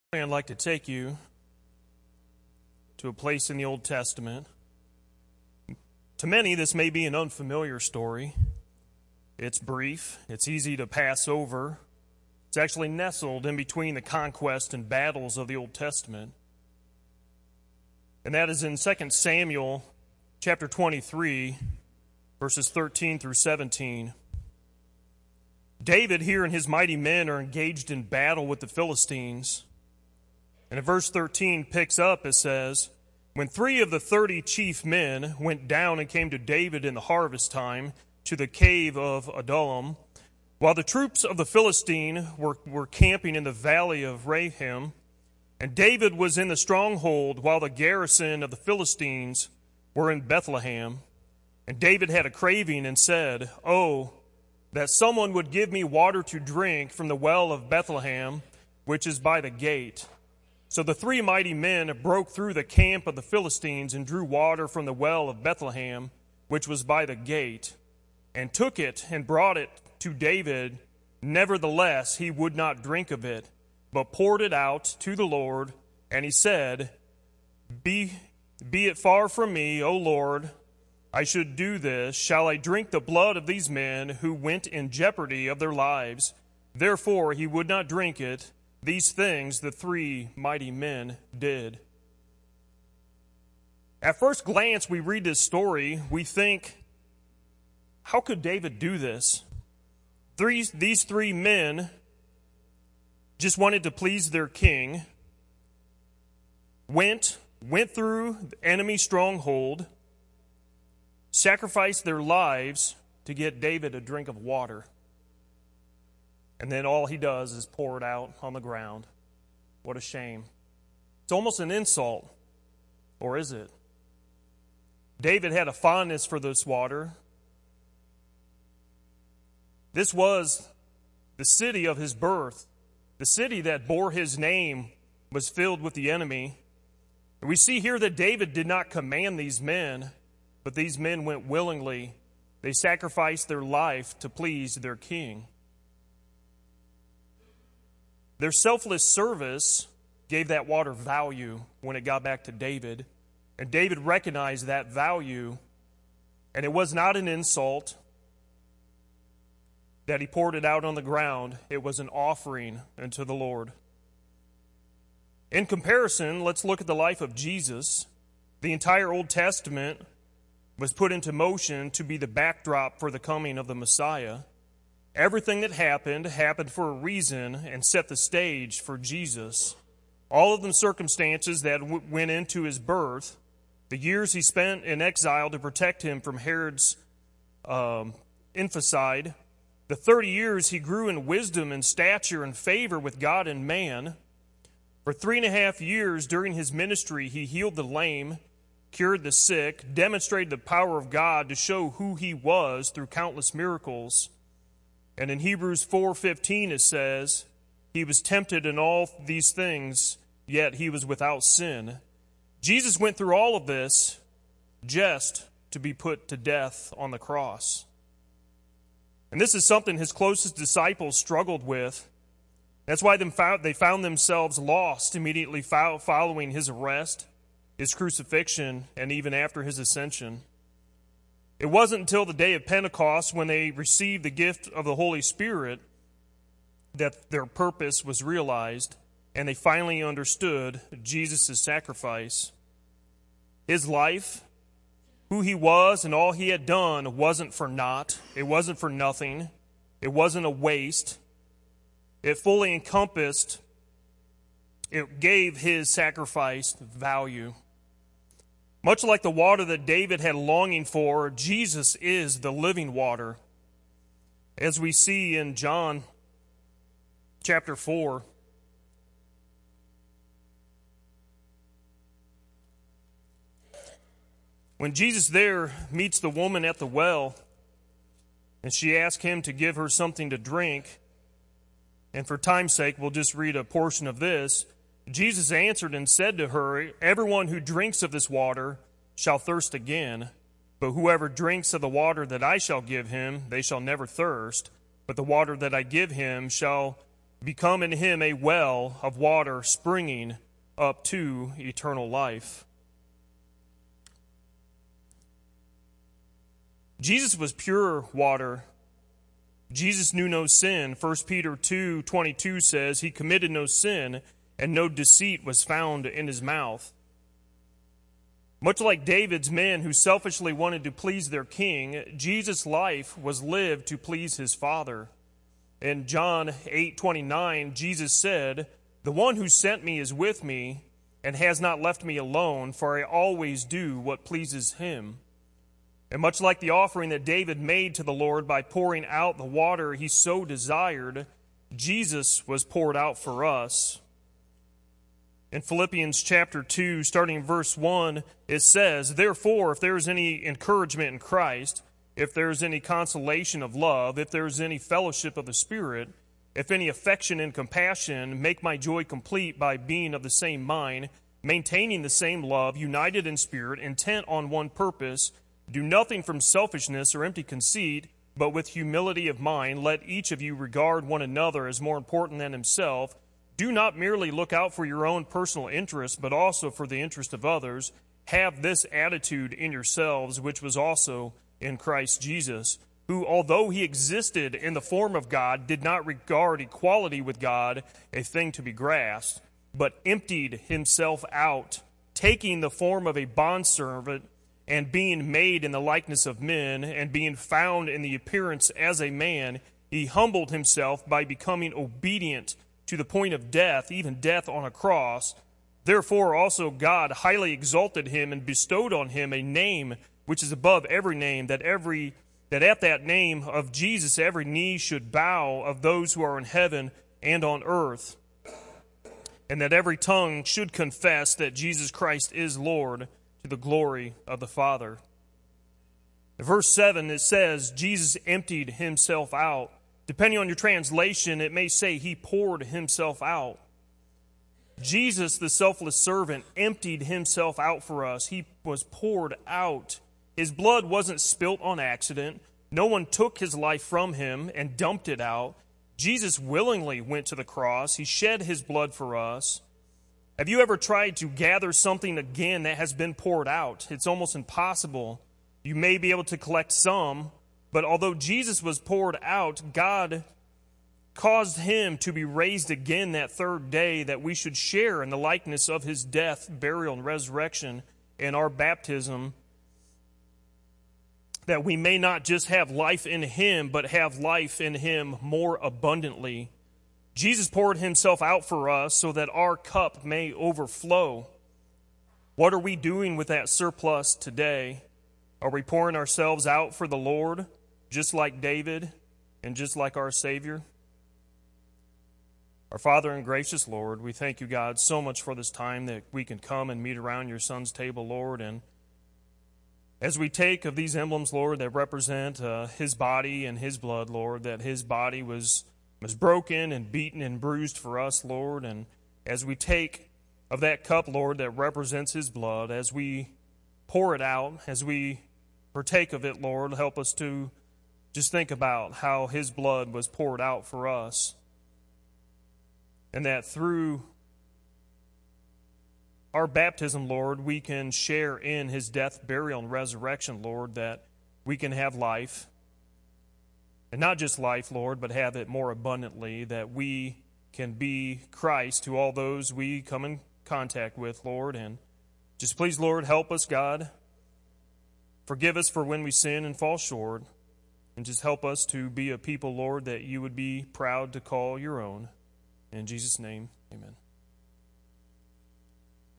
I'd like to take you to a place in the Old Testament. To many, this may be an unfamiliar story. It's brief. It's easy to pass over. It's actually nestled in between the conquest and battles of the Old Testament. And that is in 2 Samuel chapter 23, verses 13 through 17. David here and his mighty men are engaged in battle with the Philistines. And in verse 13 picks up, it says, "When 3 of the 30 chief men went down and came to David in the harvest time to the cave of Adullam, while the troops of the Philistine were camping in the valley of Rahim, and David was in the stronghold while the garrison of the Philistines were in Bethlehem. And David had a craving and said, 'Oh, that someone would give me water to drink from the well of Bethlehem, which is by the gate.' So the 3 mighty men broke through the camp of the Philistines and drew water from the well of Bethlehem, which was by the gate, and took it and brought it to David. Nevertheless, he would not drink of it, but poured it out to the Lord. And he said, 'Be it far from me, O Lord, I should do this. Shall I drink the blood of these men who went in jeopardy of their lives?' Therefore he would not drink it. These things the 3 mighty men did." At first glance, we read this story, we think, how could David do this? These 3 men just wanted to please their king, went through the enemy stronghold, sacrificed their lives to get David a drink of water. And then all he does is pour it out on the ground. What a shame. It's almost an insult. Or is it? David had a fondness for this water. This was the city of his birth. The city that bore his name was filled with the enemy. And we see here that David did not command these men, but these men went willingly. They sacrificed their life to please their king. Their selfless service gave that water value when it got back to David. And David recognized that value. And it was not an insult that he poured it out on the ground. It was an offering unto the Lord. In comparison, let's look at the life of Jesus. The entire Old Testament was put into motion to be the backdrop for the coming of the Messiah. Everything that happened for a reason and set the stage for Jesus. All of the circumstances that went into his birth, the years he spent in exile to protect him from Herod's infanticide, the 30 years he grew in wisdom and stature and favor with God and man. For 3.5 years during his ministry, he healed the lame, cured the sick, demonstrated the power of God to show who he was through countless miracles. And in Hebrews 4:15 it says, "He was tempted in all these things, yet he was without sin." Jesus went through all of this just to be put to death on the cross. And this is something his closest disciples struggled with. That's why they found themselves lost immediately following his arrest, his crucifixion, and even after his ascension. It wasn't until the day of Pentecost, when they received the gift of the Holy Spirit, that their purpose was realized and they finally understood Jesus' sacrifice. His life, who he was and all he had done, wasn't for naught. It wasn't for nothing. It wasn't a waste. It fully encompassed, it gave his sacrifice value. Much like the water that David had longing for, Jesus is the living water. As we see in John chapter 4. When Jesus there meets the woman at the well, and she asks him to give her something to drink, and for time's sake, we'll just read a portion of this. Jesus answered and said to her, "Everyone who drinks of this water shall thirst again, but whoever drinks of the water that I shall give him, they shall never thirst. But the water that I give him shall become in him a well of water springing up to eternal life. Jesus was pure water. Jesus knew no sin. 1 Peter 2:22 says, he committed no sin, and no deceit was found in his mouth. Much like David's men who selfishly wanted to please their king, Jesus' life was lived to please his Father. In John 8:29, Jesus said, the one who sent me is with me and has not left me alone, for I always do what pleases him. And much like the offering that David made to the Lord by pouring out the water he so desired, Jesus was poured out for us. In Philippians chapter 2, starting in verse 1, it says, therefore, if there is any encouragement in Christ, if there is any consolation of love, if there is any fellowship of the Spirit, if any affection and compassion, make my joy complete by being of the same mind, maintaining the same love, united in spirit, intent on one purpose. Do nothing from selfishness or empty conceit, but with humility of mind, let each of you regard one another as more important than himself. Do not merely look out for your own personal interest, but also for the interest of others. Have this attitude in yourselves, which was also in Christ Jesus, who, although he existed in the form of God, did not regard equality with God a thing to be grasped, but emptied himself out, taking the form of a bondservant, and being made in the likeness of men, and being found in the appearance as a man, he humbled himself by becoming obedient to the point of death, even death on a cross. Therefore also God highly exalted him and bestowed on him a name which is above every name, that at that name of Jesus every knee should bow, of those who are in heaven and on earth, and that every tongue should confess that Jesus Christ is Lord, to the glory of the Father. In verse 7 it says, Jesus emptied himself out. Depending on your translation, it may say he poured himself out. Jesus, the selfless servant, emptied himself out for us. He was poured out. His blood wasn't spilt on accident. No one took his life from him and dumped it out. Jesus willingly went to the cross. He shed his blood for us. Have you ever tried to gather something again that has been poured out? It's almost impossible. You may be able to collect some, but although Jesus was poured out, God caused him to be raised again that third day, that we should share in the likeness of his death, burial, and resurrection in our baptism, that we may not just have life in him, but have life in him more abundantly. Jesus poured himself out for us so that our cup may overflow. What are we doing with that surplus today? Are we pouring ourselves out for the Lord, just like David and just like our Savior? Our Father and gracious Lord, we thank you, God, so much for this time that we can come and meet around your Son's table, Lord. And as we take of these emblems, Lord, that represent his body and his blood, Lord, that his body was broken and beaten and bruised for us, Lord. And as we take of that cup, Lord, that represents his blood, as we pour it out, as we partake of it, Lord, help us to just think about how his blood was poured out for us. And that through our baptism, Lord, we can share in his death, burial, and resurrection, Lord, that we can have life. And not just life, Lord, but have it more abundantly, that we can be Christ to all those we come in contact with, Lord. And just please, Lord, help us, God. Forgive us for when we sin and fall short. And just help us to be a people, Lord, that you would be proud to call your own. In Jesus' name, amen.